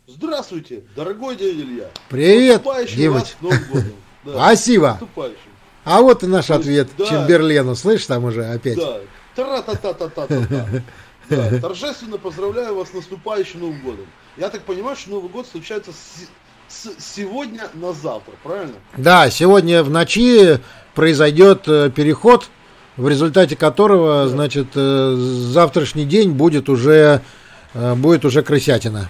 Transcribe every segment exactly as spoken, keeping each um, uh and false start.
Здравствуйте, дорогой дядя Илья. Привет, Наступающим вас девочка. Новым годом. Да, Спасибо. наступающим. А вот и наш То есть, ответ да. Чемберлену. Слышь, там уже опять. Да. Тара-та-та-та-та-та-та. Да. Торжественно поздравляю вас с наступающим Новым годом. Я так понимаю, что Новый год случается с, с сегодня на завтра, правильно? Да, сегодня в ночи произойдет э, переход, в результате которого, Да. значит, э, завтрашний день будет уже, э, будет уже крысятина.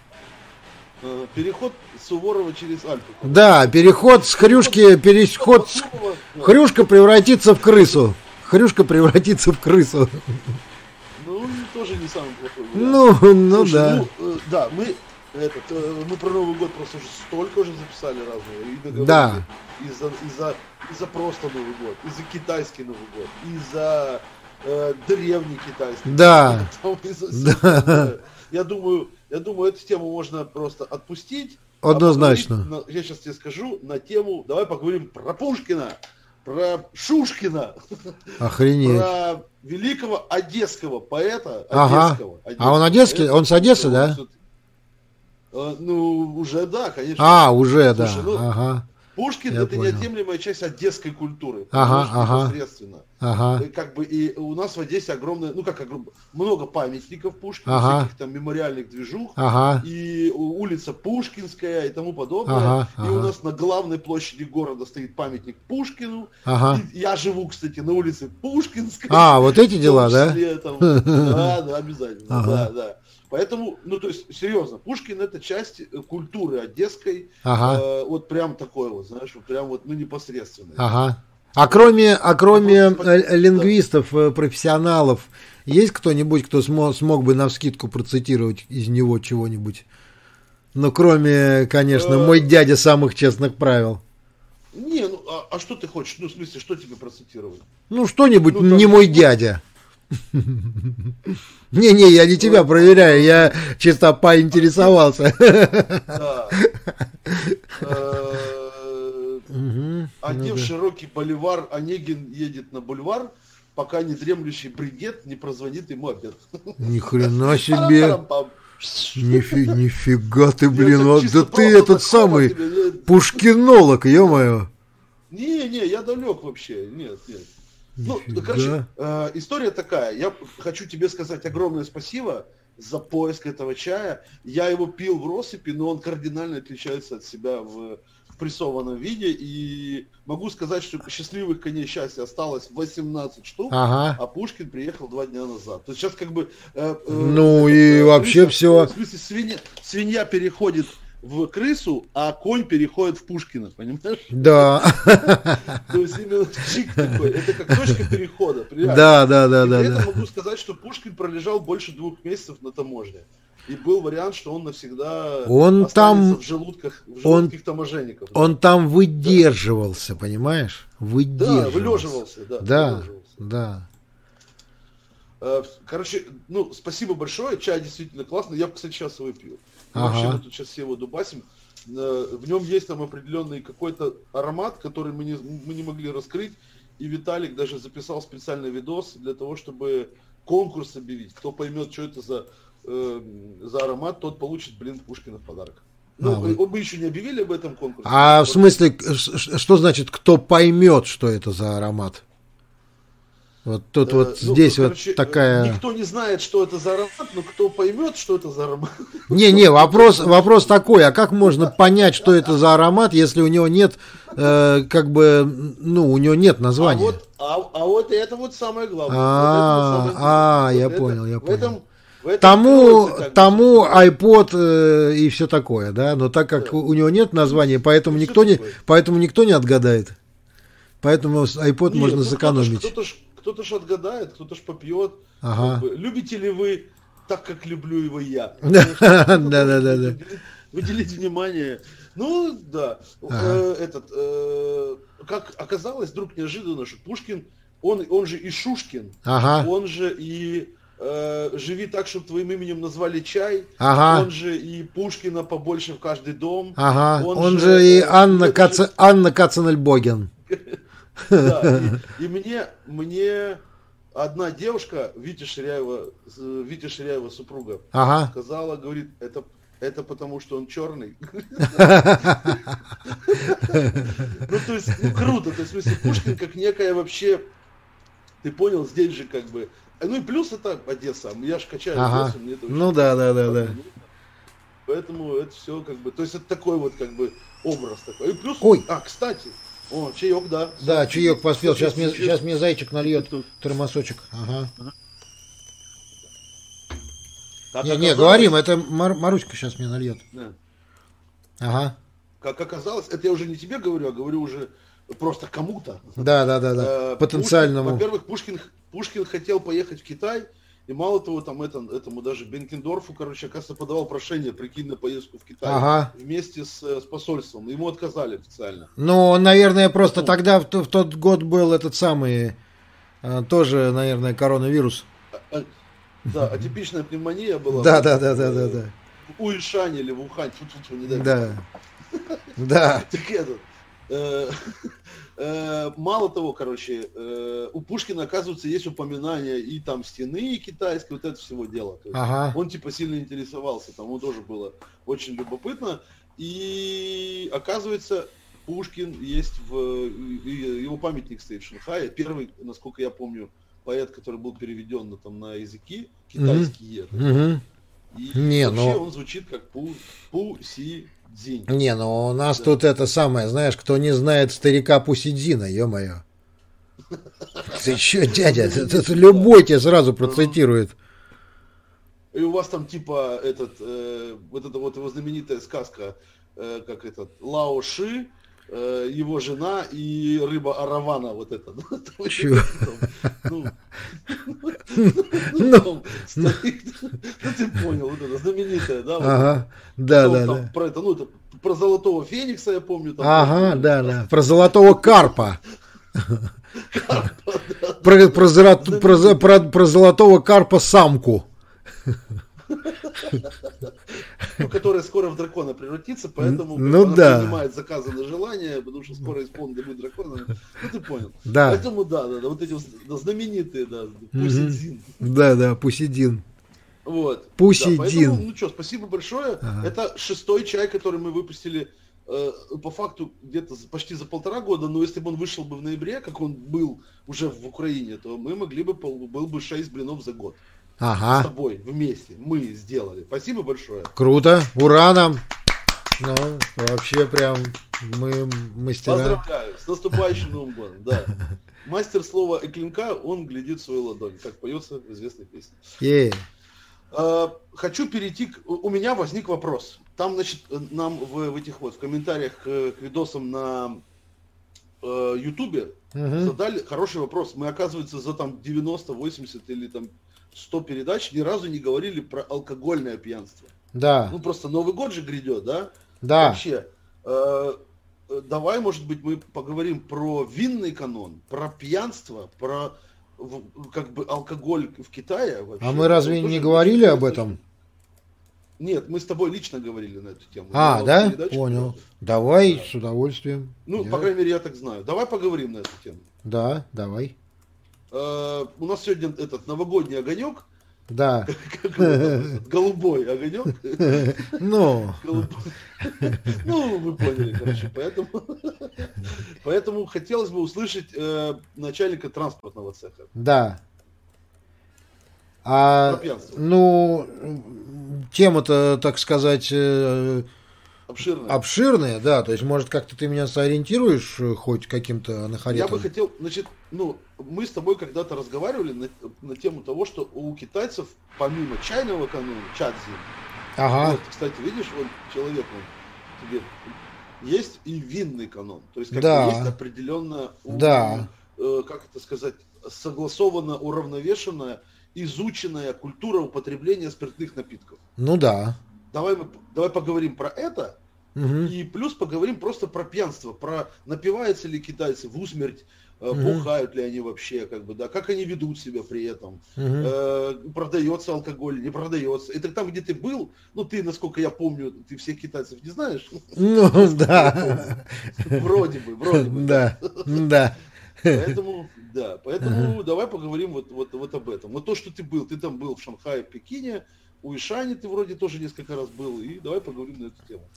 Э, Переход Суворова через Альпы. Да, переход с хрюшки, переход с... Суворова, да. Хрюшка превратится в крысу. Хрюшка превратится в крысу. Ну, тоже не самый плохой вариант. Ну, ну Слушай, да. ну, э, да, мы, этот, э, мы про Новый год просто уже столько уже записали разного. И договорили. Да. И за, и, за, и за просто Новый год, и за китайский Новый год, и за э, древний китайский. Да. Там, и за- Да. Я думаю, я думаю, эту тему можно просто отпустить. Однозначно. А поговорить на- я сейчас тебе скажу на тему, давай поговорим про Пушкина, про Шушкина, Охренеть. про великого одесского поэта. Ага. Одесского, А он одесский? поэта. Он с Одессы, Он да? всё- э, Ну, уже да, конечно. А, уже, да. Слушай, ну, Ага. Пушкин Я это понял. неотъемлемая часть одесской культуры. Ага, конечно, ага. непосредственно. Ага. И как бы и у нас в Одессе огромное, ну как огром- много памятников Пушкину, Ага. всяких там мемориальных движух, Ага. и у- улица Пушкинская и тому подобное. Ага, И ага. у нас на главной площади города стоит памятник Пушкину. Ага. И я живу, кстати, на улице Пушкинской. А, вот эти в том дела, да? числе, там. Да, да, обязательно. Ага. Да, да. Поэтому, ну то есть, серьезно, Пушкин это часть э, культуры одесской. Ага. Э, вот прям такой вот, знаешь, вот прям вот, ну непосредственно. Ага. А кроме, а кроме Ну, э, лингвистов, э, профессионалов, есть кто-нибудь, кто смог, смог бы навскидку процитировать из него чего-нибудь? Ну, кроме, конечно, Э. мой дядя самых честных правил. Не, ну а, а что ты хочешь? Ну, в смысле, что тебе процитировать? Ну, что-нибудь, Ну, там- не мой дядя. Не-не, я не тебя проверяю, я чисто поинтересовался. Да. Э, Мгм. Одев широкий боливар, Онегин едет на бульвар, пока не дремлющий бригет не прозвонит ему обед. Ни хрена себе. Парам-парам-пам. Нифи- Нифига ты, блин, так вот чисто да ты просто этот так самый хоба тебе, не- пушкинолог, ё-моё. Не, не, я далек вообще. Нет, нет. Ну, Нифига. короче, э, история такая. Я хочу тебе сказать огромное спасибо за поиск этого чая. Я его пил в россыпи, но он кардинально отличается от себя в, в прессованном виде. И могу сказать, что счастливых коней счастья осталось восемнадцать штук, Ага. а Пушкин приехал два дня назад. То есть сейчас как бы... э, э, Ну этот, и э, вообще крыса- всё. В смысле, свинья, свинья переходит в крысу, а конь переходит в Пушкина, понимаешь? Да. То есть именно чик такой, это как точка перехода. реально. Да, да, да, И да, при этом да. могу сказать, что Пушкин пролежал больше двух месяцев на таможне. И был вариант, что он навсегда Он останется там- в желудках, в он- желудках таможенников. Он там выдерживался, понимаешь? Да, Выдерживался. вылеживался. Да, Да, вылеживался. да. Э, Короче, ну, спасибо большое, чай действительно классный. Я, кстати, сейчас его пью. Ага. Вообще, мы тут сейчас все его дубасим. Э, В нем есть там определенный какой-то аромат, который мы не, мы не могли раскрыть. И Виталик даже записал специальный видос для того, чтобы конкурс объявить. Кто поймет, что это за, э, за аромат, тот получит, блин, Пушкина в подарок. Ну, А, вы- мы, мы еще не объявили об этом конкурсе. А в Вот. смысле, ш- ш- что значит, кто поймет, что это за аромат? Вот тут Э, вот ну, здесь короче, вот такая... Никто не знает, что это за аромат, но кто поймет, что это за аромат. Не-не, вопрос, вопрос такой, а как можно понять, что это за аромат, если у него нет, э, как бы, ну, у него нет А названия? вот, а, а вот это вот самое главное. А, Вот это вот самое а, интересное. я Вот понял, я в понял. этом- в этом Тому, кроется, как бы, тому iPod э, и все такое, да, но так как Да. у него нет названия, поэтому Всё никто не, такое. поэтому никто не отгадает. Поэтому с iPod Нет, можно ну, сэкономить. Кто-то ж, кто-то ж отгадает, кто-то ж попьет. Ага. Как бы, любите ли вы так, как люблю его я? Да-да-да-да. Выделить внимание. Ну, да. Ага. Э, Этот, э, как оказалось, вдруг неожиданно, что Пушкин, он, он же и Шушкин, Ага, он же и э, «Живи так, чтобы твоим именем назвали чай», ага, он же и Пушкина побольше в каждый дом. ага. он Он же, же и э, Анна это Кац... же- Анна Кацанельбоген. Да, и, и мне, мне одна девушка, Витя Ширяева, э, Витя Ширяева супруга, Ага. сказала, говорит, это, Это потому, что он черный. Ну, то есть, ну, круто. То есть, в смысле, Пушкин как некая вообще, ты понял, здесь же как бы... Ну и плюс это Одесса. Я же качаю Одессу, мне это очень... Ну да, да, да, да. Поэтому это все как бы... То есть, это такой вот как бы образ такой. И плюс... Ой. А, кстати, о, чаек, да. Да, чаек поспел. Сейчас мне, сейчас мне зайчик нальет термосочек. Ага. Как не, не, оказалось, говорим, это Мар- Маруська сейчас мне нальет. Да. Ага. Как оказалось, это я уже не тебе говорю, а говорю уже просто кому-то. Да, да, да, да. Э, Потенциальному. Пушкин, во-первых, Пушкин, Пушкин хотел поехать в Китай, и мало того, там это, этому даже Бенкендорфу, короче, оказывается, подавал прошение, прикинь, на поездку в Китай. Ага. Вместе с, с посольством. Ему отказали официально. Ну, наверное, просто Ну. тогда, в, в тот год был этот самый, э, тоже, наверное, коронавирус. А- а- да, атипичная пневмония была. Да, да, да, да, да, да. В Уишане или в Ухане. Фу-фу-фу, не дай бог. Да. Да. Так этот, э, э, мало того, короче, э, у Пушкина, оказывается, есть упоминания и там стены китайской, вот это всего дела. То есть Ага. он типа сильно интересовался, там ему тоже было очень любопытно. И оказывается, Пушкин есть в... и его памятник стоит в Шанхае. Первый, насколько я помню, поэт, который был переведен на, там, на языки китайские. Мгм. И Не, вообще ну- он звучит как Пу, Пу Си Дзинь. Не, ну у нас Да. тут это самое, знаешь, кто не знает старика Пусидзина, ё-моё. Ты чё, дядя, это, это любой тебе сразу процитирует. И у вас там типа этот, э, вот эта вот его знаменитая сказка, э, как этот, Лао Ши, э, его жена и рыба Аравана, вот это. Ну, там, Чё? ну, Ну. там стоит, ну ты понял, вот это знаменитая, да? вот Ага, да, там да, там да. Про это, ну это про золотого феникса я помню. Там, Ага, там, да, да. Про золотого карпа. Карпа, да. Про, про, золот- про за- про- про золотого карпа самку. Ну, которая скоро в дракона превратится, поэтому Ну она да. принимает заказы на желание, потому что скоро исполнит будет дракона. Ну, ты понял. Да. Поэтому, да, да, да, вот эти вот, да, знаменитые, да, Пусидзин. Да, да, Пусидин. Вот. Пусидин. Да, поэтому, ну что, спасибо большое. Ага. Это шестой чай, который мы выпустили э, по факту где-то за- почти за полтора года, но если бы он вышел бы в ноябре, как он был уже в Украине, то мы могли бы, пол- был бы шесть блинов за год. С Ага, тобой вместе мы сделали. Спасибо большое. круто, ура нам. Ну, вообще прям мы мастера. Поздравляю, с наступающим Новым годом, да. Мастер слова и клинка, он глядит в свою ладонь, как поется в известной песне. Е. А, Хочу перейти, к... у у меня возник вопрос. Там, значит, нам в, в этих вот в комментариях к, к видосам на э, Ютубе Мгм. задали хороший вопрос. Мы, оказывается, за там девяносто, восемьдесят или там сто передач ни разу не говорили про алкогольное пьянство. Да, Ну, просто Новый год же грядет, да? да. Вообще, э, э, давай, может быть, мы поговорим про винный канон, про пьянство, про в- как бы алкоголь в Китае. Вообще. А мы разве Это не тоже говорили очень об интересно, этом? что- Нет, мы с тобой лично говорили на эту тему. А, Я да? передачу Понял. делал. Давай, Да. с удовольствием. Ну, Я- по крайней мере, я так знаю. Давай поговорим на эту тему. Да, давай. Э, у нас сегодня этот новогодний огонек, Да. как его там, этот, голубой огонек. Ну, Голубой. Ну, вы поняли, короче, поэтому, поэтому хотелось бы услышать э, начальника транспортного цеха. да. А, Про пьянство. ну, тема-то, так сказать, э, Обширно. обширная, да. То есть, может, как-то ты меня сориентируешь э, хоть каким-то Я анахаретом? бы хотел, значит, ну, мы с тобой когда-то разговаривали на, на тему того, что у китайцев, помимо чайного канона, чадзи, Ага, вот, кстати, видишь, вот человек, он тебе, есть и винный канон. То есть, как Да. бы есть определенно, у- Да. э, как это сказать, согласованно, уравновешенная, изученная культура употребления спиртных напитков. ну да. Давай, мы, давай поговорим про это, Мгм. и плюс поговорим просто про пьянство, про напиваются ли китайцы в усмерть, э, Мгм. бухают ли они вообще, как бы, да, как они ведут себя при этом, Мгм. э, продается алкоголь, не продается. Это там, где ты был, ну ты, насколько я помню, ты всех китайцев не знаешь, Ну, да. вроде бы, вроде бы. Да, да. Поэтому, да, поэтому давай поговорим вот, вот, вот об этом. Вот то, что ты был, ты там был в Шанхае, в Пекине, у Ишани ты вроде тоже несколько раз был, и давай поговорим на эту тему.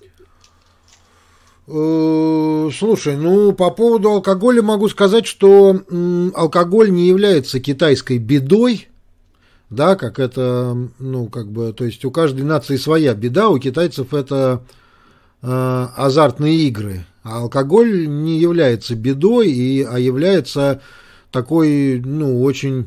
Слушай, ну по поводу алкоголя могу сказать, что м, алкоголь не является китайской бедой, да, как это, ну как бы, то есть у каждой нации своя беда, у китайцев это э, азартные игры, а алкоголь не является бедой, и, а является такой, ну очень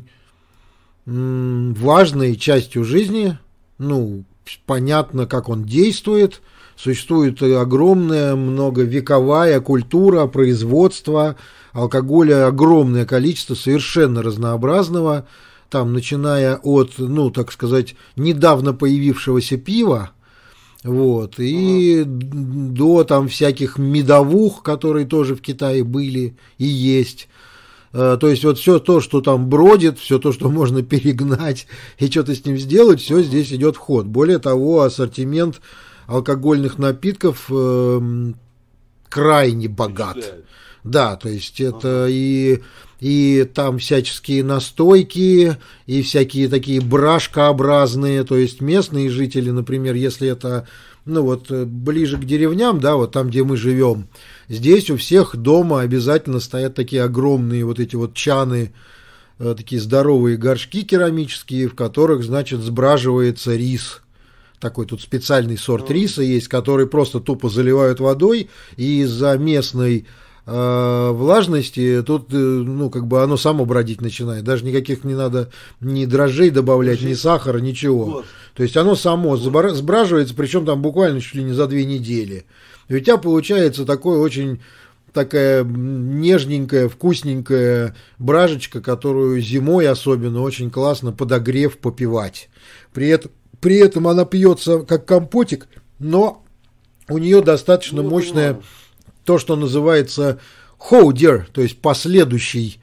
м, важной частью жизни, ну понятно, как он действует. Существует огромная многовековая культура производства алкоголя, огромное количество, совершенно разнообразного, там, начиная от, ну, так сказать, недавно появившегося пива, вот, и ага. до там всяких медовух, которые тоже в Китае были и есть. То есть вот все то, что там бродит, все то, что можно перегнать и что-то с ним сделать, все здесь идет в ход. Более того, ассортимент алкогольных напитков э, крайне богат. Да, то есть это ага. и, и там всяческие настойки, и всякие такие брашкообразные, то есть местные жители, например, если это, ну вот, ближе к деревням, да, вот там, где мы живем, здесь у всех дома обязательно стоят такие огромные вот эти вот чаны, э, такие здоровые горшки керамические, в которых, значит, сбраживается рис. Такой тут специальный сорт риса есть, который просто тупо заливают водой, и из-за местной э, влажности тут, э, ну, как бы оно само бродить начинает. Даже никаких не надо ни дрожжей добавлять, ни сахара, ничего. Вот. То есть оно само вот. сбраживается, причем там буквально чуть ли не за две недели. И у тебя получается такой очень такая нежненькая, вкусненькая бражечка, которую зимой особенно очень классно подогрев попивать. При этом При этом она пьется как компотик, но у нее достаточно ну, мощное понимаю. То, что называется хоудер, то есть последующий,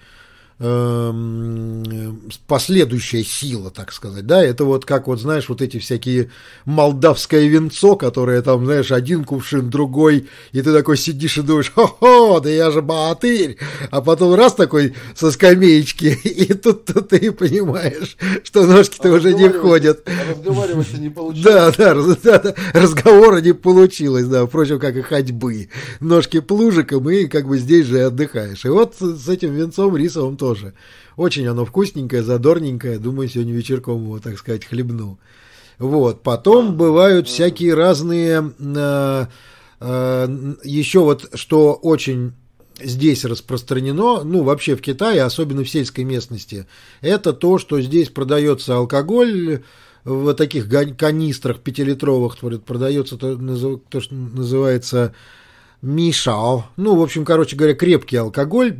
э, последующая сила, так сказать. Да? Это вот как, вот знаешь, вот эти всякие молдавское винцо, которое там, знаешь, один кувшин, другой, и ты такой сидишь и думаешь, хо-хо, да я же богатырь, а потом раз такой со скамеечки, и тут, тут ты понимаешь, что ножки-то а уже не ходят. А разговаривать-то не получилось. Да, да, да, да, разговора не получилось, да, впрочем, как и ходьбы. Ножки плужиком, и как бы здесь же и отдыхаешь. И вот с этим винцом рисовым тоже. Очень оно вкусненькое, задорненькое. Думаю, сегодня вечерком его, так сказать, хлебну. Вот. Потом бывают всякие разные... Э, э, еще вот, что очень здесь распространено, ну, вообще в Китае, особенно в сельской местности, это то, что здесь продается алкоголь в таких канистрах пятилитровых, продается то, то что называется мишао. Ну, в общем, короче говоря, крепкий алкоголь.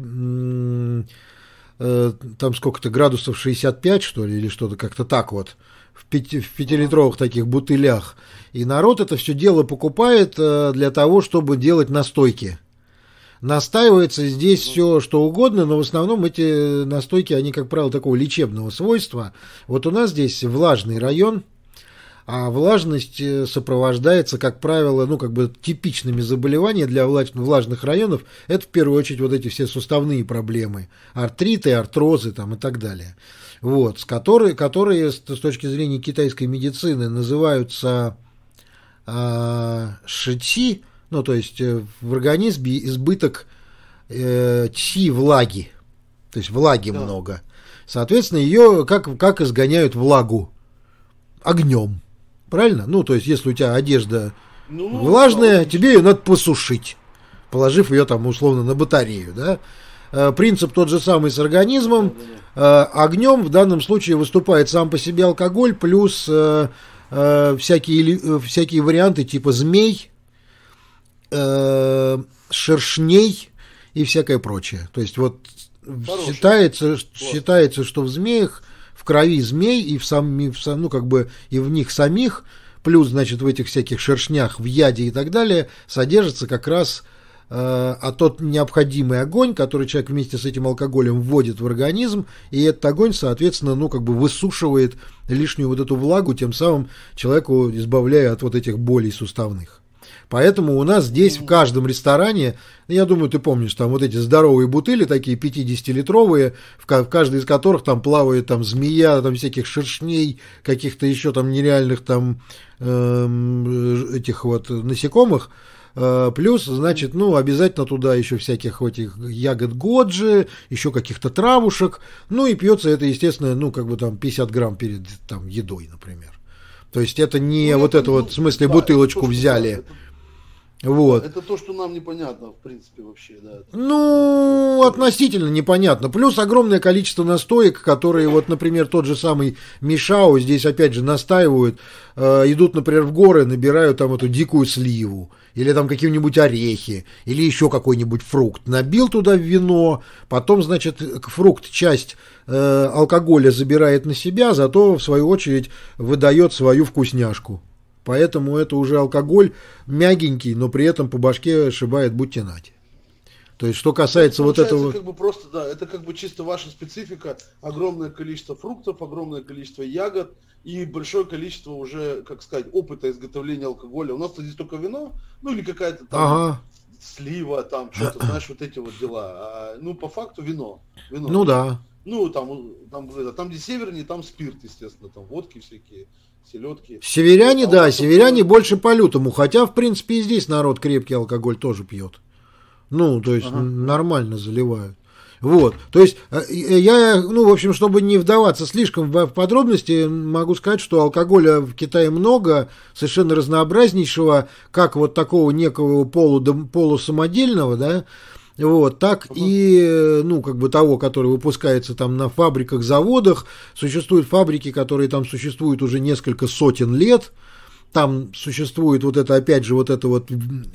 Там сколько-то градусов шестьдесят пять, что ли, или что-то как-то так вот, в, пяти, в пятилитровых таких бутылях. И народ это все дело покупает для того, чтобы делать настойки. Настаивается здесь все что угодно, но в основном эти настойки, они, как правило, такого лечебного свойства. Вот у нас здесь влажный район, а влажность сопровождается, как правило, ну, как бы типичными заболеваниями для влажных районов. Это в первую очередь вот эти все суставные проблемы, артриты, артрозы там и так далее. Вот, с которые, которые с точки зрения китайской медицины называются э, шици, ну, то есть в организме избыток э, чи влаги, то есть влаги да. много. Соответственно, ее как, как изгоняют влагу? Огнем. Правильно? Ну, то есть, если у тебя одежда ну, влажная, тебе ее надо посушить, положив ее там условно на батарею, да? Принцип тот же самый с организмом. Огнем в данном случае выступает сам по себе алкоголь, плюс всякие, всякие варианты типа змей, шершней и всякое прочее. То есть, вот считается, считается, что в змеях, в крови змей и в сам, в сам, ну, как бы и в них самих, плюс, значит, в этих всяких шершнях, в яде и так далее, содержится как раз э, а тот необходимый огонь, который человек вместе с этим алкоголем вводит в организм, и этот огонь, соответственно, ну, как бы высушивает лишнюю вот эту влагу, тем самым человеку избавляя от вот этих болей суставных. Поэтому у нас здесь в каждом ресторане, я думаю, ты помнишь, там вот эти здоровые бутыли, такие пятидесятилитровые, в каждой из которых там плавает там змея, там всяких шершней, каких-то еще там нереальных там э, этих вот насекомых. Плюс, значит, ну, обязательно туда еще всяких этих ягод годжи, еще каких-то травушек. Ну, и пьется это, естественно, ну, как бы там пятьдесят грамм перед там едой, например. То есть это не ну, вот это, это вот, в смысле, да, бутылочку то, взяли. Это, вот. Да, это то, что нам непонятно, в принципе, вообще, да. Это... Ну, относительно непонятно. Плюс огромное количество настоек, которые, вот, например, тот же самый Мишао, здесь опять же настаивают, э, идут, например, в горы, набирают там эту дикую сливу, или там какие-нибудь орехи, или еще какой-нибудь фрукт. Набил туда вино, потом, значит, фрукт часть э, алкоголя забирает на себя, зато, в свою очередь, выдает свою вкусняшку. Поэтому это уже алкоголь мягенький, но при этом по башке шибает будьте нате. То есть, что касается вот этого... Как бы просто, да, это как бы чисто ваша специфика. Огромное количество фруктов, огромное количество ягод и большое количество уже, как сказать, опыта изготовления алкоголя. У нас-то здесь только вино, ну или какая-то там ага. слива, там что-то, знаешь, вот эти вот дела. А, ну, по факту вино. вино. Ну да. Ну, там, там, там, где севернее, там спирт, естественно, там водки всякие. Селедки. Северяне, а да, северяне было... больше по лютому, хотя, в принципе, и здесь народ крепкий алкоголь тоже пьет. Ну, то есть, ага. нормально заливают. Вот, то есть, я, ну, в общем, чтобы не вдаваться слишком в подробности, могу сказать, что алкоголя в Китае много, совершенно разнообразнейшего, как вот такого некого полу, полусамодельного, да, вот, так uh-huh. и, ну, как бы того, который выпускается там на фабриках, заводах. Существуют фабрики, которые там существуют уже несколько сотен лет. Там существует вот это, опять же, вот это вот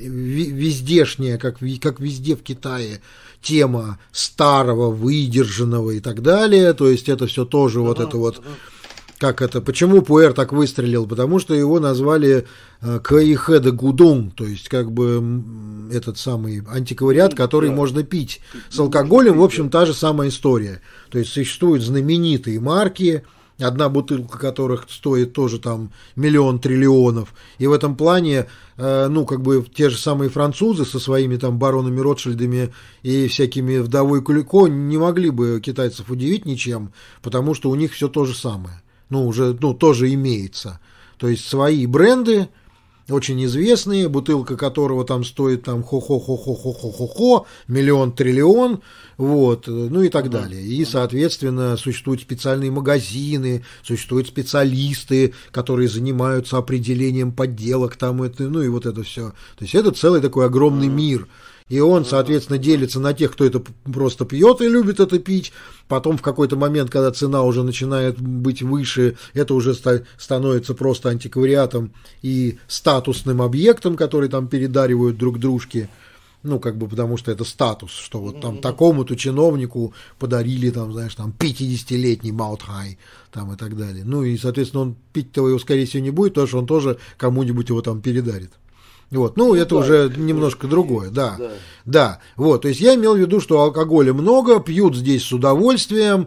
вездешняя, как, как везде в Китае, тема старого, выдержанного и так далее. То есть это все тоже uh-huh. вот это вот... Как это? Почему Пуэр так выстрелил? Потому что его назвали э, Каихэда Гудун, то есть как бы этот самый антиквариат, который да. можно пить. С алкоголем, в общем, та же самая история. То есть существуют знаменитые марки, одна бутылка которых стоит тоже там миллион триллионов. И в этом плане, э, ну, как бы те же самые французы со своими там баронами Ротшильдами и всякими вдовой Кулико не могли бы китайцев удивить ничем, потому что у них все то же самое. Ну, уже, ну, тоже имеется. То есть свои бренды, очень известные, бутылка которого там стоит там хо-хо-хо-хо-хо-хо-хо-хо, миллион, триллион, вот, ну и так ага, далее. И, ага. соответственно, существуют специальные магазины, существуют специалисты, которые занимаются определением подделок там, это, ну и вот это все. То есть это целый такой огромный ага. мир. И он, соответственно, делится на тех, кто это просто пьет и любит это пить. Потом в какой-то момент, когда цена уже начинает быть выше, это уже ста- становится просто антиквариатом и статусным объектом, который там передаривают друг дружке. Ну, как бы, потому что это статус, что вот там такому-то чиновнику подарили, там, знаешь, там, пятидесятилетний Маутхай, там, и так далее. Ну, и, соответственно, он пить-то его, скорее всего, не будет, потому что он тоже кому-нибудь его там передарит. Вот, ну, это да, уже немножко другое, да, да, да, вот, то есть я имел в виду, что алкоголя много, пьют здесь с удовольствием,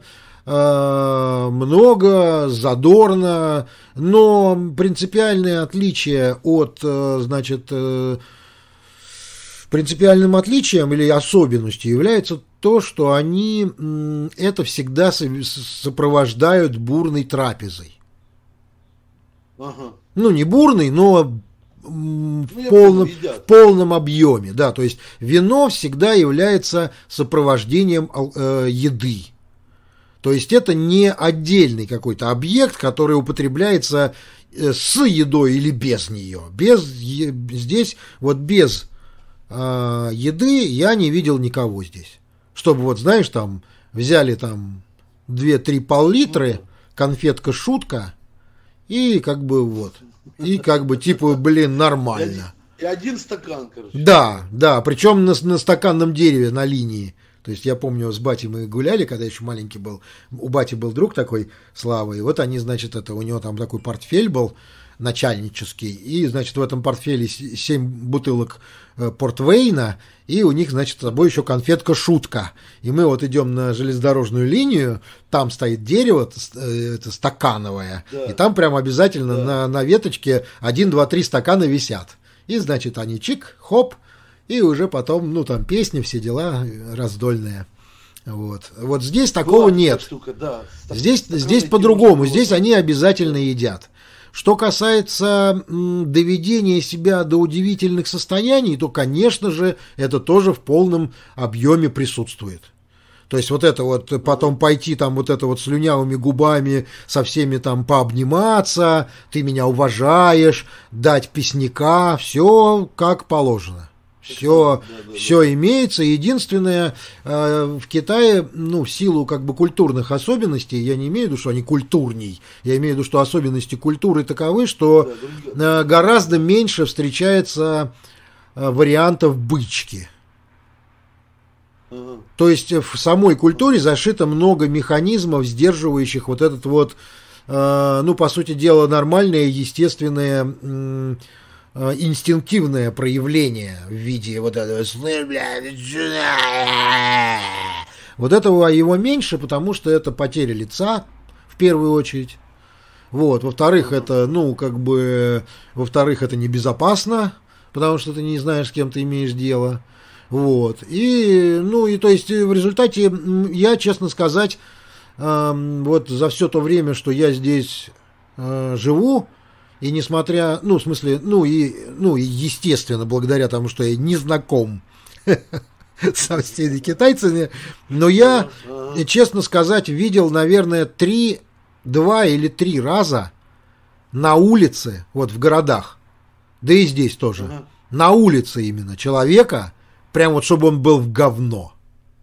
э, много, задорно, но принципиальное отличие от, э, значит, э, принципиальным отличием или особенностью является то, что они э, это всегда сопровождают бурной трапезой. Ага. Ну, не бурной, но... В, ну, полном, в полном объеме, да, то есть вино всегда является сопровождением э, еды, то есть это не отдельный какой-то объект, который употребляется э, с едой или без нее, без, е, здесь вот без э, еды я не видел никого здесь, чтобы вот знаешь там взяли там две-три пол-литры, конфетка шутка и как бы вот. И как бы типа, блин, нормально. И один, и один стакан, короче. Да, да, причем на, на стаканном дереве на линии. То есть я помню, с батей мы гуляли, когда еще маленький был. У бати был друг такой, Слава, и вот они, значит, это у него там такой портфель был начальнический, и, значит, в этом портфеле семь бутылок портвейна, и у них, значит, с собой еще конфетка шутка. И мы вот идем на железнодорожную линию, там стоит дерево, это стакановое, да. И там прям обязательно да. на, на веточке один, два, три стакана висят. И, значит, они чик, хоп, и уже потом, ну, там, песни, все дела раздольные. Вот. Вот здесь такого Была нет. Штука, да. Здесь, здесь по-другому. Здесь они обязательно едят. Что касается м, доведения себя до удивительных состояний, то, конечно же, это тоже в полном объеме присутствует. То есть вот это вот потом пойти там вот это вот слюнявыми губами со всеми там пообниматься, ты меня уважаешь, дать песняка, все как положено. Все, да, да, все да. имеется. Единственное, э, в Китае, ну, в силу как бы культурных особенностей, я не имею в виду, что они культурней, я имею в виду, что особенности культуры таковы, что да, э, гораздо меньше встречается э, вариантов бычки. Ага. То есть в самой культуре зашито много механизмов, сдерживающих вот этот вот, э, ну, по сути дела, нормальное, естественное... Э, инстинктивное проявление в виде вот этого вот этого его меньше, потому что это потеря лица в первую очередь. Вот, во-вторых, это, ну, как бы, во-вторых, это небезопасно, потому что ты не знаешь, с кем ты имеешь дело. Вот. И, ну, и то есть в результате я, честно сказать, э, вот за все то время, что я здесь э, живу, и несмотря, ну, в смысле, ну, и, ну, и естественно, благодаря тому, что я не знаком со всеми китайцами, но я, честно сказать, видел, наверное, три, два или три раза на улице, вот в городах, да и здесь тоже, uh-huh. на улице именно человека, прям вот, чтобы он был в говно.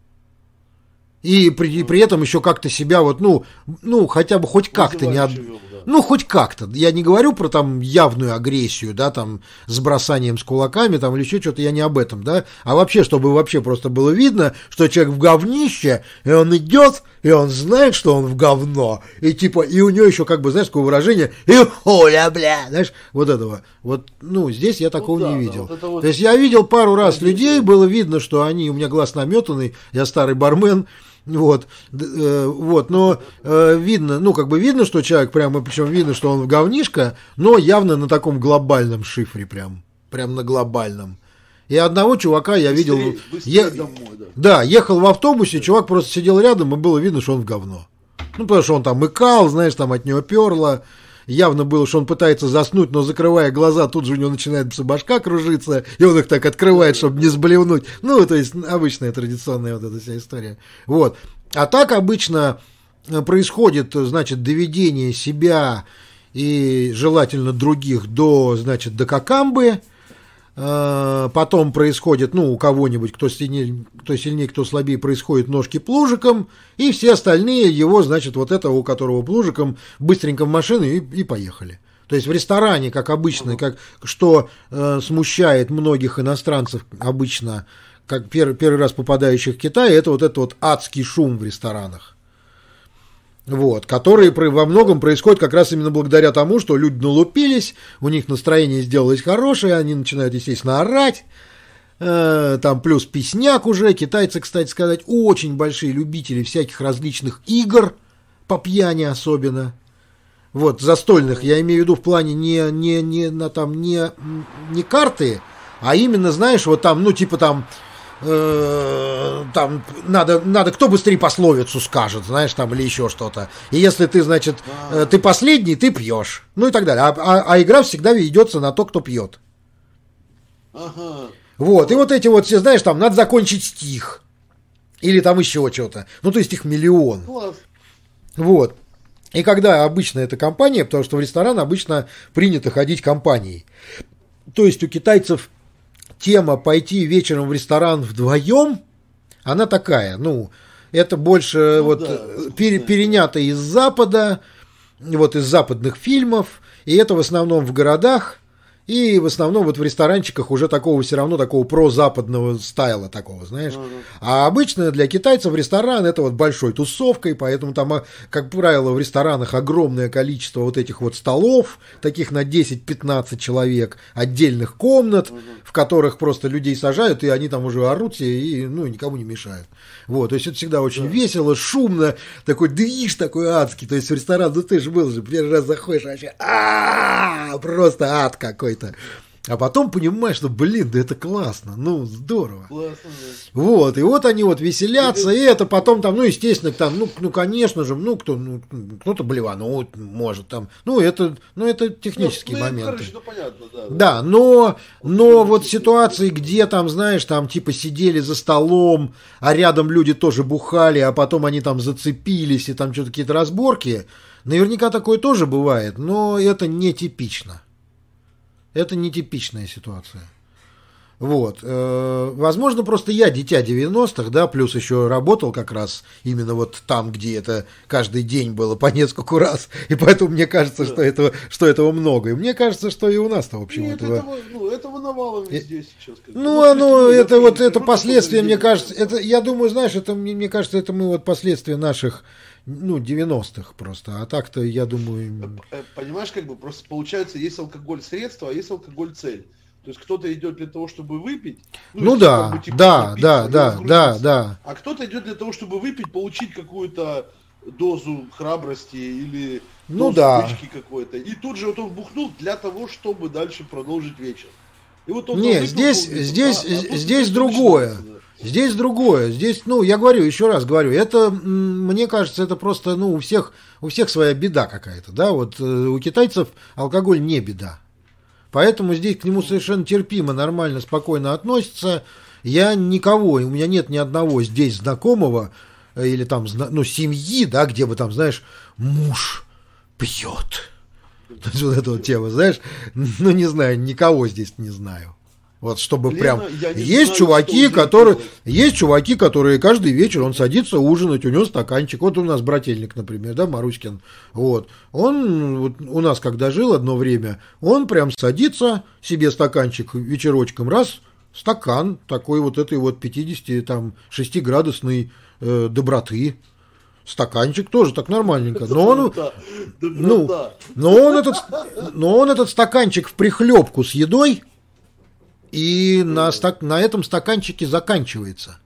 И при, при этом еще как-то себя вот, ну, ну, хотя бы хоть как-то не от... Ну, хоть как-то. Я не говорю про там явную агрессию, да, там, с бросанием с кулаками, там, или еще что-то, я не об этом, да, а вообще, чтобы вообще просто было видно, что человек в говнище, и он идет, и он знает, что он в говно, и типа, и у него еще, как бы, знаешь, такое выражение, и хуля, бля, знаешь, вот этого. Вот, ну, здесь я такого ну, да, не видел. Да, вот вот... То есть я видел пару раз людей, было видно, что они, у меня глаз наметанный, я старый бармен, вот, э, вот, но э, видно, ну, как бы видно, что человек прямо, причем видно, что он в говнишко, но явно на таком глобальном шифре прям, прям на глобальном. И одного чувака я быстрее, видел, быстрее е- домой, да. да, ехал в автобусе, чувак просто сидел рядом, и было видно, что он в говно. Ну, потому что он там икал, знаешь, там от него перло. Явно было, что он пытается заснуть, но закрывая глаза, тут же у него начинает башка кружиться, и он их так открывает, чтобы не сблевнуть. Ну, то есть обычная традиционная вот эта вся история. Вот. А так обычно происходит, значит, доведение себя и желательно других до, значит, до какамбы. Потом происходит, ну, у кого-нибудь, кто сильнее, кто сильнее, кто слабее, происходит ножки плужиком, и все остальные его, значит, вот этого, у которого плужиком, быстренько в машину и, и поехали. То есть в ресторане, как обычно, как, что э, смущает многих иностранцев обычно, как пер, первый раз попадающих в Китай, это вот этот вот адский шум в ресторанах. Вот, которые во многом происходят как раз именно благодаря тому, что люди налупились, у них настроение сделалось хорошее, они начинают, естественно, орать, э, там плюс песняк уже. Китайцы, кстати сказать, очень большие любители всяких различных игр, по пьяни особенно. Вот, застольных, я имею в виду в плане не, не, не, на, там, не, не карты, а именно, знаешь, вот там, ну, типа там... там надо, надо, кто быстрее пословицу скажет, знаешь, там, или еще что-то. И если ты, значит, а. ты последний, ты пьешь. Ну и так далее. А, а, а игра всегда ведется на то, кто пьет. Ага. Вот, и вот эти вот все, знаешь, там, надо закончить стих. Или там еще что-то. Ну, то есть их миллион. Класс. Вот. И когда обычно это компания, потому что в ресторан обычно принято ходить компанией. То есть у китайцев тема пойти вечером в ресторан вдвоем, она такая, ну, это больше ну, вот да, пере, перенято из Запада, вот из западных фильмов, и это в основном в городах, и в основном вот в ресторанчиках уже такого все равно, такого прозападного стайла такого, знаешь. Uh-huh. А обычно для китайцев ресторан это вот большой тусовкой, поэтому там, как правило, в ресторанах огромное количество вот этих вот столов, таких на десять-пятнадцать человек, отдельных комнат, uh-huh. в которых просто людей сажают, и они там уже орут себе и, ну, никому не мешают. Вот, то есть это всегда очень uh-huh. весело, шумно, такой движ такой адский, то есть в ресторан, ну ты же был же, первый раз заходишь, вообще, а-а-а, просто ад какой-то. А потом понимаешь, что, блин, да это классно, ну, здорово. Классно, да. Вот, и вот они вот веселятся, и это потом там, ну, естественно, там, ну, ну конечно же, ну, кто, ну, кто-то блевануть может там, ну, это, ну, это технические ну, ну, моменты. Короче, ну, понятно, да. Да, да. но, но вот ситуации, где там, знаешь, там, типа, сидели за столом, а рядом люди тоже бухали, а потом они там зацепились, и там что-то какие-то разборки, наверняка такое тоже бывает, но это нетипично. Это нетипичная ситуация. Вот. Возможно, просто я дитя девяностых, да, плюс еще работал как раз именно вот там, где это каждый день было по нескольку раз, и поэтому мне кажется, да. что, этого, что этого много. И мне кажется, что и у нас-то, в общем, Нет, этого... этого, ну, этого навалом везде сейчас. Ну, ну, оно, это вот, это последствия, мне кажется, это, я думаю, знаешь, это, мне, мне кажется, это мы вот последствия наших, ну, девяностых просто, а так-то, я думаю... Понимаешь, как бы, просто получается, есть алкоголь средство, а есть алкоголь цель. То есть кто-то идет для того, чтобы выпить. Ну, ну да, как бы, типа, да, напиться, да, да, да, да. А кто-то идет для того, чтобы выпить, получить какую-то дозу храбрости или ну, дозу да. бычки какой-то. И тут же вот он бухнул для того, чтобы дальше продолжить вечер. И вот он Не, выпил, здесь, выпил, здесь, а, а здесь другое. Здесь другое. Здесь, ну, я говорю, еще раз говорю, это, мне кажется, это просто, ну, у всех, у всех своя беда какая-то, да, вот у китайцев алкоголь не беда. Поэтому здесь к нему совершенно терпимо, нормально, спокойно относятся. Я никого, у меня нет ни одного здесь знакомого или там, ну, семьи, да, где бы там, знаешь, муж пьет. Вот эта вот тема, знаешь, ну, не знаю, никого здесь не знаю. Вот чтобы Лена, прям... Есть знаю, чуваки, которые... Есть чуваки, которые каждый вечер, он садится ужинать, у него стаканчик. Вот у нас брательник, например, да, Маруськин. Вот. Он вот, у нас, когда жил одно время, он прям садится, себе стаканчик вечерочком, раз, стакан такой вот этой вот пятидесятишестиградусной э, доброты. Стаканчик тоже так нормальненько. Но он, ну, но он, этот, но он этот стаканчик в прихлебку с едой, и на, стак, на этом стаканчике заканчивается.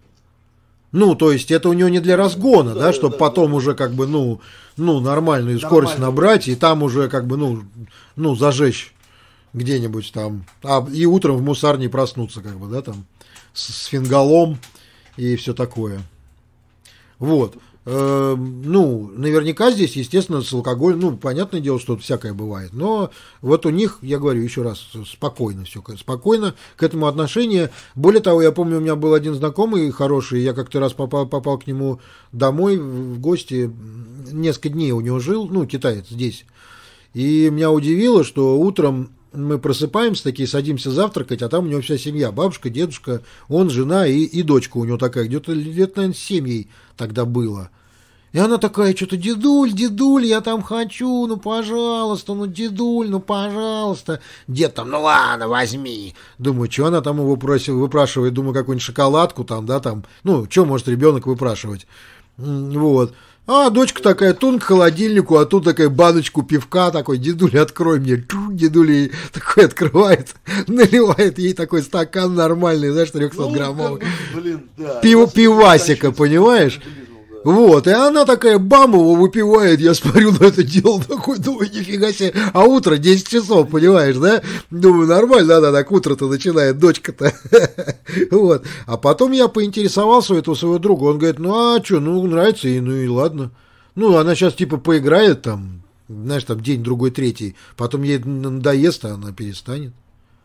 Ну, то есть, это у него не для разгона, да, да, чтобы да, потом да. уже как бы, ну, ну, нормальную скорость Нормально. набрать, и там уже как бы, ну, ну, зажечь где-нибудь там. А, и утром в мусарне проснуться, как бы, да, там, с, с фингалом и все такое. Вот. Э, ну, наверняка здесь, естественно, с алкоголем, ну, понятное дело, что всякое бывает, но вот у них, я говорю еще раз, спокойно все, спокойно к этому отношение. Более того, я помню, у меня был один знакомый хороший, я как-то раз попал, попал к нему домой в гости, несколько дней у него жил, ну, китаец здесь, и меня удивило, что утром мы просыпаемся, такие садимся завтракать, а там у него вся семья, бабушка, дедушка, он, жена и, и дочка у него такая, где-то лет, наверное, семь ей тогда было. И она такая, что-то, дедуль, дедуль, я там хочу, ну, пожалуйста, ну, дедуль, ну, пожалуйста. Дед там, ну, ладно, возьми. Думаю, что она там его просит, выпрашивает, думаю, какую-нибудь шоколадку там, да, там, ну, что может ребенок выпрашивать. Вот. А дочка такая, тун к холодильнику, а тут такая баночку пивка, такой, дедуля, открой мне. Тру, дедуля такой открывает, наливает ей такой стакан нормальный, знаешь, трехсотграммовый. Ну, блин, да. Пив, пивасика, понимаешь? Вот, и она такая, бам, его выпивает, я смотрю на это дело, такой, думаю, нифига себе, а утро десять часов, понимаешь, да? Думаю, нормально, она так утро-то начинает, дочка-то, вот. А потом я поинтересовался у этого своего друга, он говорит, ну, а что, ну, нравится ей, ну, и ладно. Ну, она сейчас, типа, поиграет там, знаешь, там, день, другой, третий, потом ей надоест, а она перестанет.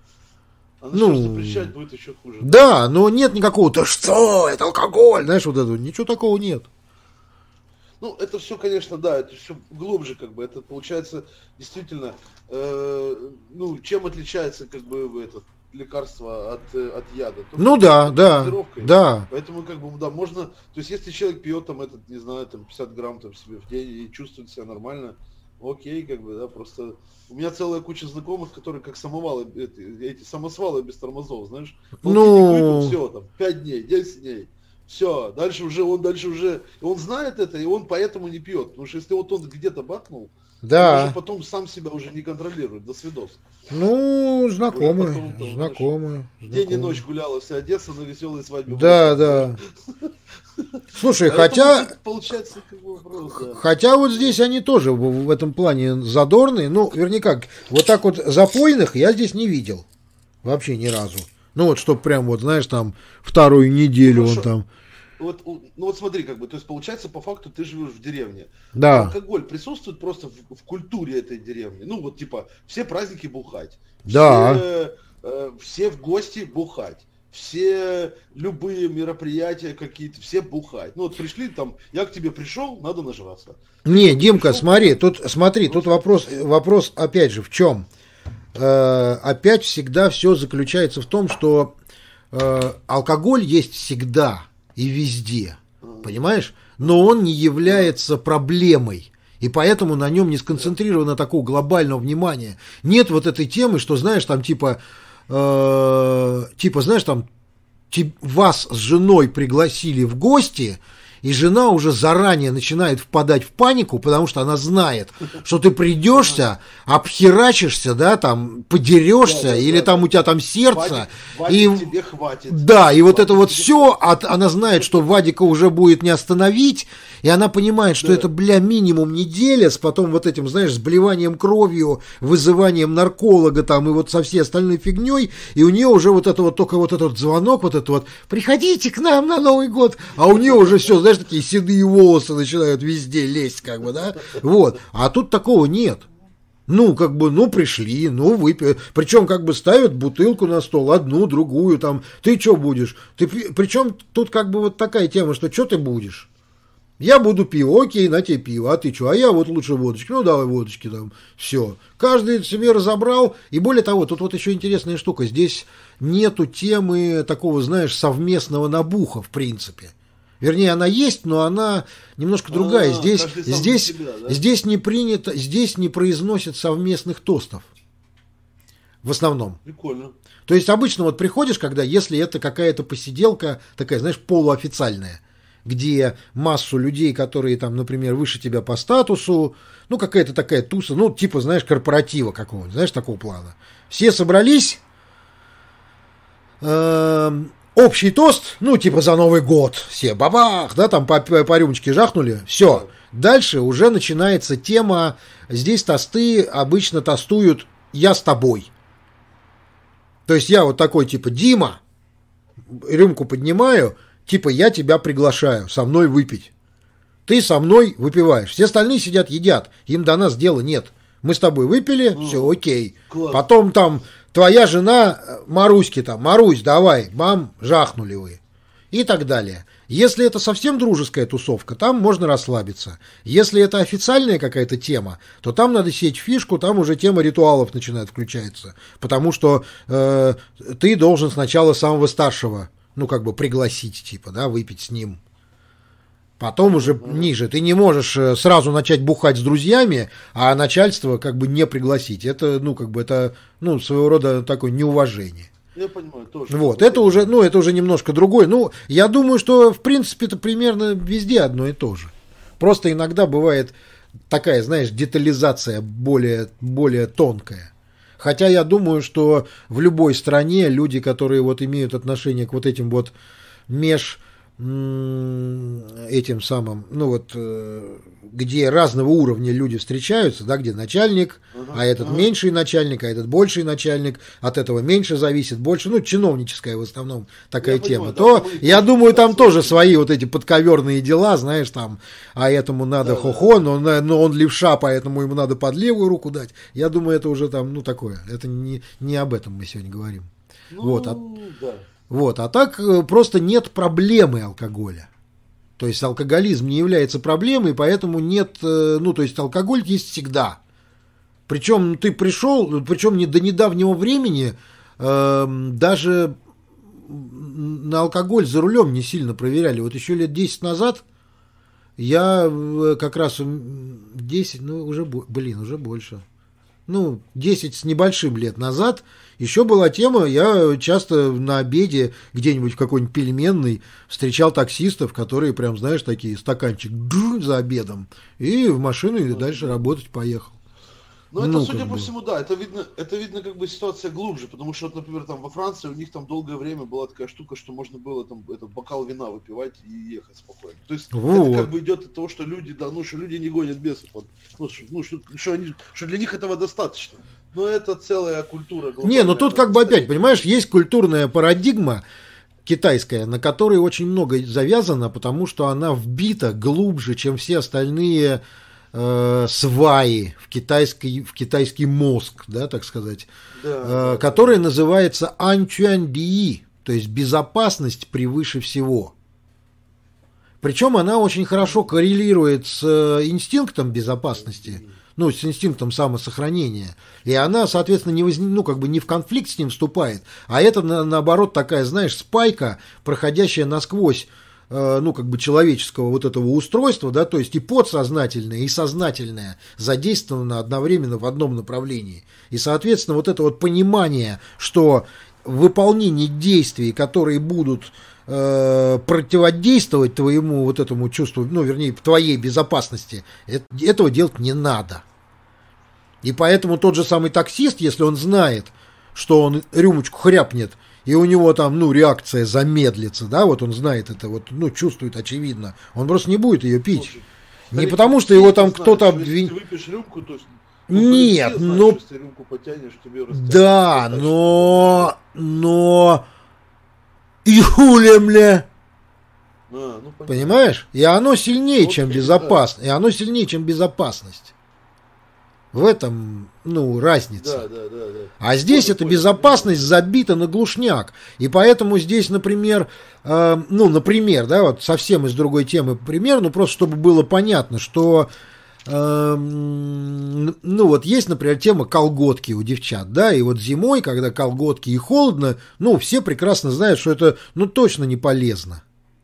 А ну, запрещать будет еще хуже. Да, но нет никакого, да что, это алкоголь, знаешь, вот этого, ничего такого нет. Ну, это все, конечно, да, это все глубже, как бы, это получается действительно, э, ну, чем отличается, как бы, этот лекарство от, от яда? Только ну да, да, да. Поэтому, как бы, да, можно, то есть, если человек пьет, там, этот, не знаю, там, пятьдесят грамм, там, себе в день и чувствует себя нормально, окей, как бы, да, просто у меня целая куча знакомых, которые как самовалы, эти, эти самосвалы без тормозов, знаешь, ну, все, там, пять дней, десять дней. Все, дальше уже он дальше уже он знает это, и он поэтому не пьет. Потому что если вот он где-то бахнул, Да. Он же потом сам себя уже не контролирует, до свидос. Ну, знакомые, потом, знакомые. День и ночь гуляла вся Одесса на веселой свадьбе. Да, да. Слушай, хотя... Получается, как бы вопрос, да. Хотя вот здесь они тоже в этом плане задорные. Ну, вернее как, вот так вот запойных я здесь не видел. Вообще ни разу. Ну вот, чтоб прям вот, знаешь, там вторую неделю Хорошо. он там... Вот, ну вот смотри, как бы, то есть получается, по факту ты живешь в деревне. Да. Алкоголь присутствует просто в, в культуре этой деревни. Ну вот типа все праздники бухать, Да. все, э, все в гости бухать, все любые мероприятия какие-то, все бухать. Ну вот пришли там, я к тебе пришел, надо нажраться. Не, Димка, пришел, смотри, тут смотри, тут вопрос, вопрос опять же в чем? Э, опять всегда все заключается в том, что э, алкоголь есть всегда. И везде, понимаешь? Но он не является проблемой. И поэтому на нем не сконцентрировано такого глобального внимания. Нет вот этой темы, что, знаешь, там типа, э, типа, знаешь, там тип, вас с женой пригласили в гости, и жена уже заранее начинает впадать в панику, потому что она знает, что ты придешься, обхерачишься, да, там, подерешься, да, да, или да, там да. у тебя там сердце. Вадик, и, Вадик тебе хватит. Да, и вот Вадик это вот тебе... все, от, она знает, что Вадика уже будет не остановить, и она понимает, что да. это, бля, минимум неделя, с потом вот этим, знаешь, с блеванием кровью, вызыванием нарколога там, и вот со всей остальной фигней, и у нее уже вот это вот, только вот этот звонок, вот это вот, приходите к нам на Новый год, а у нее уже все, знаешь, такие седые волосы начинают везде лезть, как бы, да, вот, а тут такого нет. Ну, как бы, ну, пришли, ну, выпили. Причем, как бы, ставят бутылку на стол, одну, другую, там, ты что будешь? Ты, причем, тут, как бы, вот такая тема, что что ты будешь? Я буду пиво, окей, на тебе пиво, а ты что? А я вот лучше водочки, ну, давай водочки, там, все. Каждый себе разобрал, и более того, тут вот еще интересная штука, здесь нету темы такого, знаешь, совместного набуха, в принципе. Вернее, она есть, но она немножко другая. А, здесь, здесь, себя, да? здесь не принято, здесь не произносят совместных тостов. В основном. Прикольно. То есть обычно вот приходишь, когда, если это какая-то посиделка, такая, знаешь, полуофициальная, где массу людей, которые там, например, выше тебя по статусу, ну, какая-то такая туса, ну, типа, знаешь, корпоратива какого-нибудь, знаешь, такого плана. Все собрались, э- общий тост, ну, типа за Новый год, все бабах, да, там по, по, по рюмочке жахнули, все. Дальше уже начинается тема, здесь тосты обычно тостуют «я с тобой». То есть я вот такой, типа, Дима, рюмку поднимаю, типа, я тебя приглашаю со мной выпить. Ты со мной выпиваешь. Все остальные сидят, едят, им до нас дела нет. Мы с тобой выпили, а, все, окей. Класс. Потом там... Твоя жена, Маруськи там, Марусь, давай, мам, жахнули вы. И так далее. Если это совсем дружеская тусовка, там можно расслабиться. Если это официальная какая-то тема, то там надо сесть фишку, там уже тема ритуалов начинает включаться. Потому что э, ты должен сначала самого старшего, ну, как бы пригласить, типа, да, выпить с ним. Потом уже ниже. Ты не можешь сразу начать бухать с друзьями, а начальство как бы не пригласить. Это, ну, как бы это, ну, своего рода такое неуважение. Я понимаю, тоже. Вот, это уже, ну, это уже немножко другое. Ну, я думаю, что, в принципе, это примерно везде одно и то же. Просто иногда бывает такая, знаешь, детализация более, более тонкая. Хотя я думаю, что в любой стране люди, которые вот имеют отношение к вот этим вот меж... этим самым, ну вот, где разного уровня люди встречаются, да, где начальник, uh-huh, а этот uh-huh. меньший начальник, а этот больший начальник, от этого меньше зависит, больше, ну, чиновническая в основном такая я тема, понимаю, то, да, я думаю, там тоже свои вот эти подковерные дела, знаешь, там, а этому надо да, хохо, да. но, но он левша, поэтому ему надо под левую руку дать. Я думаю, это уже там, ну, такое, это не, не об этом мы сегодня говорим. Ну, вот, а, да. Вот, а так просто нет проблемы алкоголя. То есть алкоголизм не является проблемой, поэтому нет, ну, то есть алкоголь есть всегда. Причем ты пришел, причем не до недавнего времени э, даже на алкоголь за рулем не сильно проверяли. Вот еще лет десять назад я как раз десять, ну, уже, блин, уже больше. ну, десять с небольшим лет назад, еще была тема, я часто на обеде где-нибудь в какой-нибудь пельменной встречал таксистов, которые прям, знаешь, такие, стаканчик за обедом, и в машину и дальше работать поехал. Ну, это, ну, судя по бы. всему, да, это видно, это видно, как бы ситуация глубже, потому что, вот, например, там во Франции у них там долгое время была такая штука, что можно было там этот бокал вина выпивать и ехать спокойно. То есть вот. Это как бы идет от того, что люди, да, ну, что люди не гонят бесов, ну, что, ну, что, что, они, что для них этого достаточно. Но это целая культура. Не, ну тут как бы опять, понимаешь, есть культурная парадигма китайская, на которой очень много завязано, потому что она вбита глубже, чем все остальные сваи в китайский, в китайский мозг, да, так сказать, да, э, да, который да. называется анчуанди, то есть безопасность превыше всего. Причем она очень хорошо коррелирует с инстинктом безопасности, ну, с инстинктом самосохранения. И она, соответственно, не, воз... ну, как бы не в конфликт с ним вступает, а это, на, наоборот, такая, знаешь, спайка, проходящая насквозь, ну, как бы человеческого вот этого устройства, да, то есть и подсознательное, и сознательное задействовано одновременно в одном направлении. И, соответственно, вот это вот понимание, что выполнение действий, которые будут э, противодействовать твоему вот этому чувству, ну, вернее, твоей безопасности, это, этого делать не надо. И поэтому тот же самый таксист, если он знает, что он рюмочку хряпнет, и у него там, ну, реакция замедлится, да, вот он знает это, вот, ну, чувствует очевидно. Он просто не будет ее пить. Слушай, не старик, потому, что его там кто-то обвинит. Если ты выпьешь рюмку, то... Нет, все знают, но... Если рюмку потянешь, тебе да, но... Но... Юлемля! А, ну, понимаешь? И оно сильнее, вот чем безопасность. Да. И оно сильнее, чем безопасность. В этом, ну, разница. Да, да, да, да. А здесь эта безопасность забита на глушняк. И поэтому здесь, например, э, ну, например, да, вот совсем из другой темы пример, ну, просто чтобы было понятно, что, э, ну, вот есть, например, тема колготки у девчат, да, и вот зимой, когда колготки и холодно, ну, все прекрасно знают, что это, ну, точно не полезно.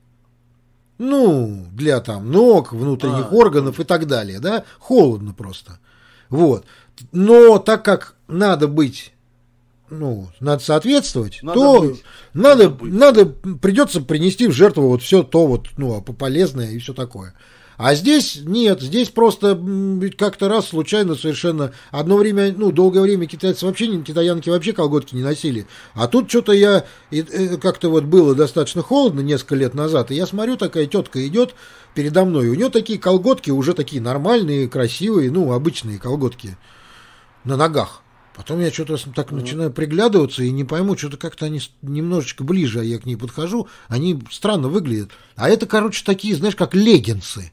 Ну, для там ног, внутренних а, органов и так далее, да, холодно просто. Вот. Но так как надо быть, ну, надо соответствовать, надо то быть. Надо, надо, быть. надо, придется принести в жертву вот все то вот, ну, полезное и все такое. А здесь нет, здесь просто как-то раз случайно совершенно, одно время, ну, долгое время китайцы вообще, китаянки вообще колготки не носили, а тут что-то я, как-то вот было достаточно холодно несколько лет назад, и я смотрю, такая тетка идет передо мной, у нее такие колготки уже такие нормальные, красивые, ну, обычные колготки на ногах. Потом я что-то так mm-hmm. начинаю приглядываться и не пойму, что-то как-то они немножечко ближе, а я к ней подхожу, они странно выглядят. А это, короче, такие, знаешь, как леггинсы.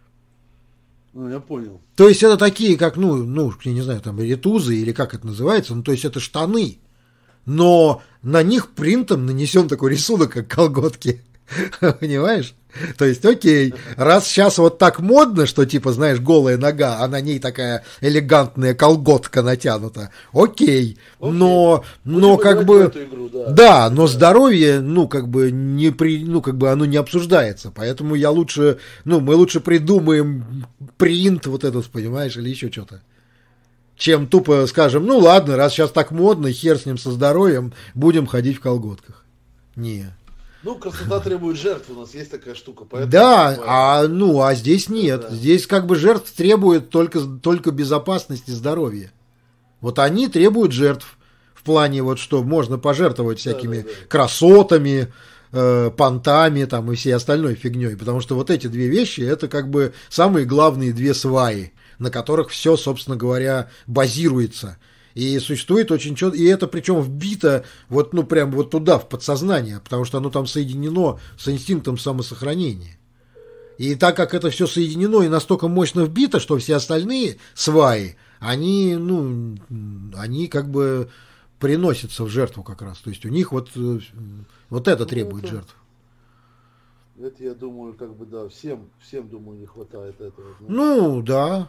Ну, я понял. То есть это такие, как, ну, ну, я не знаю, там, ретузы или как это называется, ну, то есть это штаны, но на них принтом нанесен такой рисунок, как колготки. Понимаешь? То есть, окей, раз сейчас вот так модно, что типа, знаешь, голая нога, а на ней такая элегантная колготка натянута, окей, окей. но, но как бы, игру, да. да, но да. здоровье, ну, как бы, не при, ну, как бы оно не обсуждается, поэтому я лучше, ну, мы лучше придумаем принт вот этот, понимаешь, или еще что-то. Чем тупо скажем, ну ладно, раз сейчас так модно, хер с ним со здоровьем, будем ходить в колготках. Не. Ну, красота требует жертв, у нас есть такая штука. Да, такое... а, ну, а здесь нет. Да. Здесь как бы жертв требует только, только безопасности и здоровья. Вот они требуют жертв в плане вот, что можно пожертвовать всякими да, да, да. красотами, э, понтами там, и всей остальной фигней. Потому что вот эти две вещи, это как бы самые главные две сваи, на которых все, собственно говоря, базируется. И существует очень четко, и это причем вбито вот, ну, прям вот туда, в подсознание, потому что оно там соединено с инстинктом самосохранения. И так как это все соединено и настолько мощно вбито, что все остальные сваи, они, ну, они как бы приносятся в жертву как раз. То есть у них вот, вот это требует ну, это, жертв. Это, я думаю, как бы, да, всем, всем, думаю, не хватает этого. Ну, да.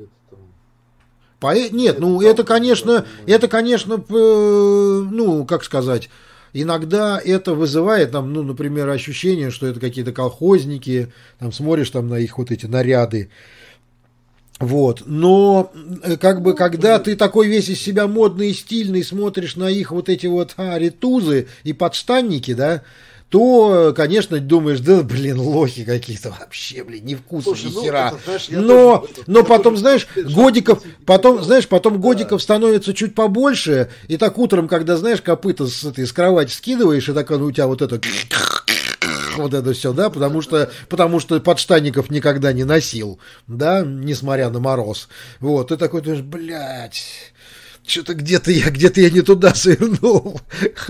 По... Нет, ну это, конечно, это, конечно, ну, как сказать, иногда это вызывает, там, ну, например, ощущение, что это какие-то колхозники, там, смотришь там на их вот эти наряды, Вот, но как бы когда ты такой весь из себя модный и стильный смотришь на их вот эти вот а, ритузы и подштанники, да, то, конечно, думаешь, да, блин, лохи какие-то вообще, блин, невкусно, ни ну, хера. это, знаешь, я Но, тоже, это, но я потом, тоже, знаешь, это, годиков, это, потом, это, знаешь, потом да. годиков становится чуть побольше, и так утром, когда, знаешь, копыта с, этой, с кровати скидываешь, и так оно у тебя вот это... Вот это все, да, потому что, потому что подштанников никогда не носил, да, несмотря на мороз. Вот, ты такой думаешь, блядь, что-то где-то я, где-то я не туда свернул.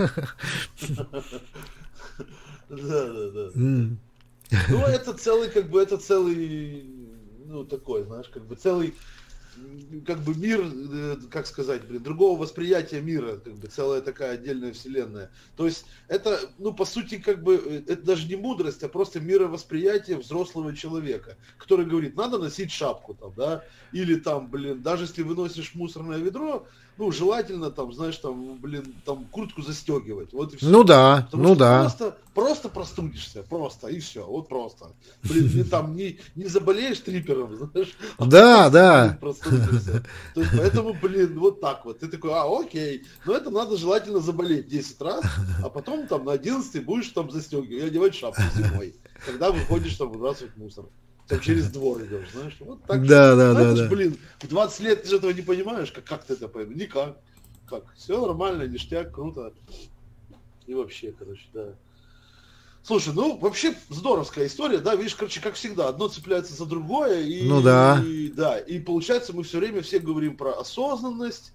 Да, да, да. Ну, это целый, как бы, это целый, ну, такой, знаешь, как бы целый, как бы мир, как сказать, блин, другого восприятия мира, как бы целая такая отдельная вселенная. То есть это, ну, по сути, как бы, это даже не мудрость, а просто мировосприятие взрослого человека, который говорит, надо носить шапку там, да, или там, блин, даже если выносишь мусорное ведро, ну, желательно там, знаешь, там, блин, там куртку застегивать, вот и все. Ну да, Потому ну что да. Просто, просто простудишься, просто, и все, вот просто. Блин, не, там не, не заболеешь трипером, знаешь, а Да, просто, да. блин, простудишься. То есть, поэтому, блин, вот так вот. Ты такой, а, окей, но это надо желательно заболеть десять раз, а потом там на одиннадцатый будешь там застегивать и одевать шапку зимой, когда выходишь там выбрасывать мусор. Там через двор идешь, знаешь, вот так. Да, что, да, ну, да, это да. ж, блин, в двадцать лет ты же этого не понимаешь, как, как ты это поймешь? Никак. Как? Все нормально, ништяк, круто. И вообще, короче, да. Слушай, ну, вообще здоровская история, да, видишь, короче, как всегда, одно цепляется за другое, и, Ну да. и, да, и получается, мы все время все говорим про осознанность,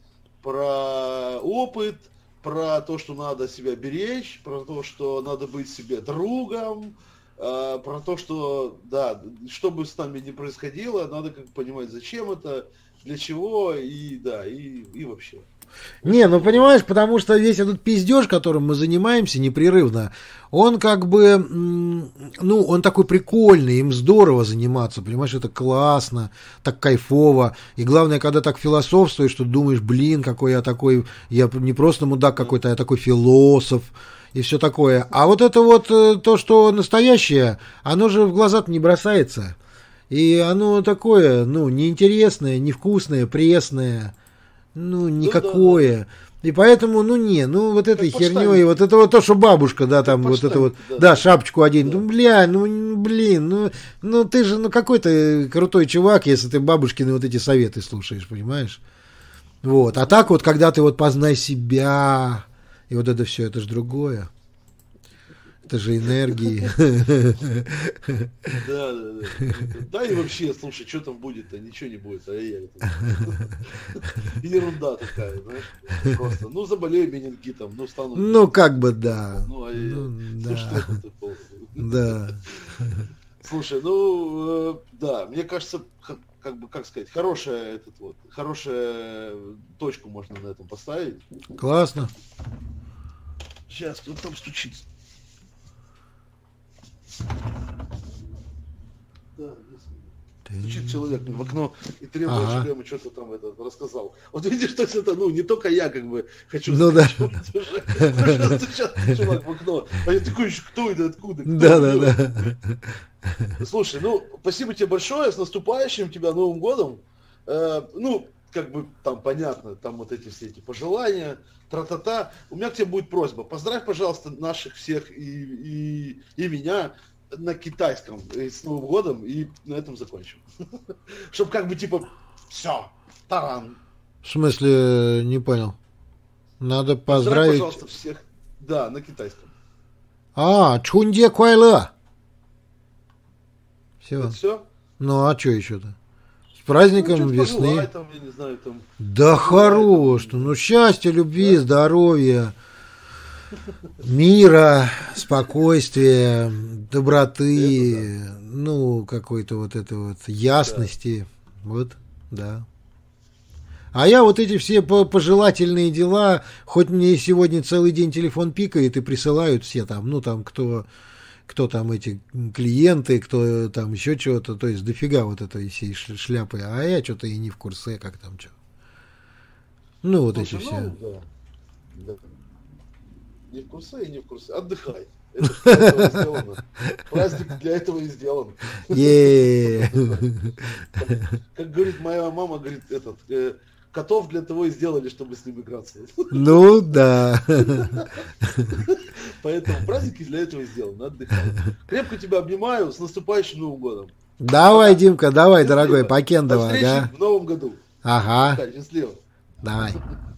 про опыт, про то, что надо себя беречь, про то, что надо быть себе другом, э, про то, что, да, что бы с нами ни происходило, надо как понимать, зачем это, для чего, и, да, и, и вообще. Не, ну понимаешь, потому что весь этот пиздеж, которым мы занимаемся непрерывно, он как бы, ну, он такой прикольный, им здорово заниматься, понимаешь, это классно, так кайфово. И главное, когда так философствуешь, что думаешь, блин, какой я такой, я не просто мудак какой-то, а я такой философ. И все такое. А вот это вот то, что настоящее, оно же в глаза-то не бросается. И оно такое, ну, неинтересное, невкусное, пресное. Ну, никакое. Да, да, да. И поэтому, ну не, ну вот этой херней, вот это вот то, что бабушка, да, там вот это вот, да, да, шапочку одень, да. Ну, бля, ну, блин, ну, ну ты же, ну какой ты крутой чувак, если ты бабушкины вот эти советы слушаешь, понимаешь? Вот, а так вот, когда ты вот познай себя, и вот это все, это же другое. Это же энергии. Да, да, да. Да и вообще, слушай, что там будет-то? Ничего не будет. Ерунда такая, знаешь. Просто, ну, заболею менингитом, ну, стану... Ну, как бы, да. Ну, а что это такое? Да. Слушай, ну, да, мне кажется, как бы, как сказать, хорошая, этот вот, хорошая точку можно на этом поставить. Классно. Сейчас, кто там стучится? Да, стучит человек в окно и требует, ага. чтобы я ему что-то там это рассказал. Вот видишь, то есть это, ну, не только я как бы хочу ну, сказать, да. Уже стучат чувак в окно. А я такой, кто это, откуда? Кто да, да, да. Слушай, ну, спасибо тебе большое, с наступающим тебя Новым годом. Э, ну, как бы там понятно, там вот эти все эти пожелания, тра-та-та. У меня к тебе будет просьба. Поздравь, пожалуйста, наших всех и, и, и меня на китайском с Новым годом, и на этом закончим. Чтоб как бы типа все, таран. В смысле, не понял. Надо поздравить. Поздравь, пожалуйста, всех. Да, на китайском. А, Чунде Куайла. Все. Это все? Ну, а что еще-то? С праздником ну, весны. Пожелай, там, я не знаю, там, да хорош, там... ну счастья, любви, да? Здоровья, мира, спокойствия, доброты, это, да. Ну, какой-то вот этой вот ясности. Да. Вот, да. А я вот эти все пожелательные дела, хоть мне сегодня целый день телефон пикает и присылают все там, ну там кто... кто там эти клиенты, кто там еще чего-то, то есть дофига вот этой всей шляпы, а я что-то и не в курсе, как там что. Ну, вот Слушай, эти ну, все. Да. Да. Не в курсе и не в курсе. Отдыхай. Это ж для этого сделано. Праздник для этого и сделан. Е. Как говорит моя мама, говорит, этот, э, котов для того и сделали, чтобы с ним играться. Ну да. Поэтому праздники для этого и сделаны. Отдыхай. Крепко тебя обнимаю. С наступающим Новым годом. Давай, Димка, давай, Счастливо. дорогой, До покендова, встречи ага. в Новом году. Ага, Счастливо. давай.